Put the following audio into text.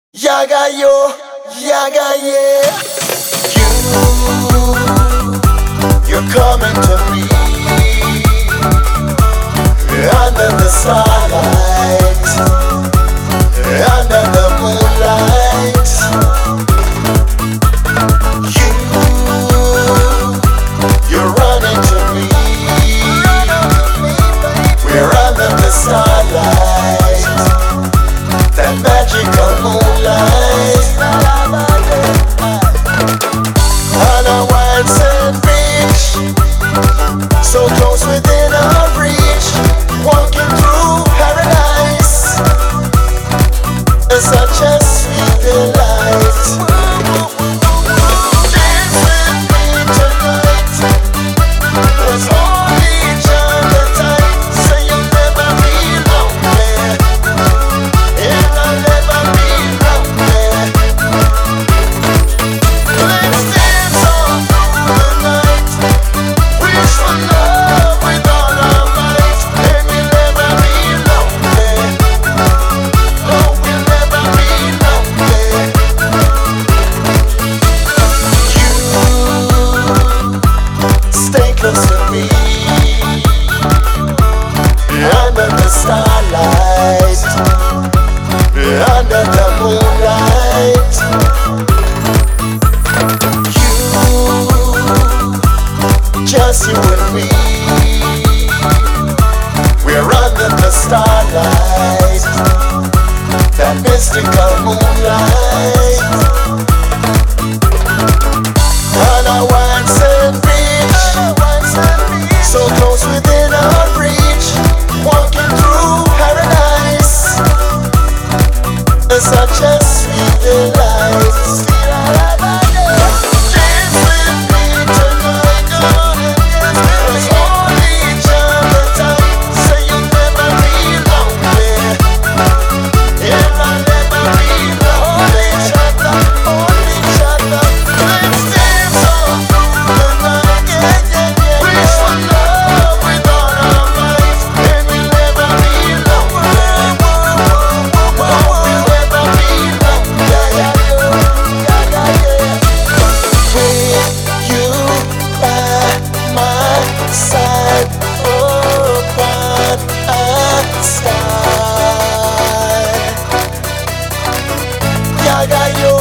Yaga yo, yaga yeah. You're coming to me under the starlight, under the moonlight. You're running to me. We're under the starlight, that magical moonlight. On a wide sand beach, so close within our reach, walking through paradise, such a sweet delight. Dance with me tonight, let's hold each other tight, so you'll never be lonely, and I'll never be lonely. Let's dance all through the night, wish for love with all our might, and we'll never be lonely. No, we'll never be lonely. You stay close to me under the starlight, under the moonlight. Just you and me, we're under the starlight, that mystical moonlight. On a wide sand beach, so close within our reach, walking through paradise, such a sweet delight. Dance with me tonight, let's hold each other tight, so you'll never be lonely, and I'll never be lonely. Hold each other, let's dance all through the night, wish for love with all our might, and we'll never be lonely. We'll never be lonely. With you by my side, open a sky. Yaga yo.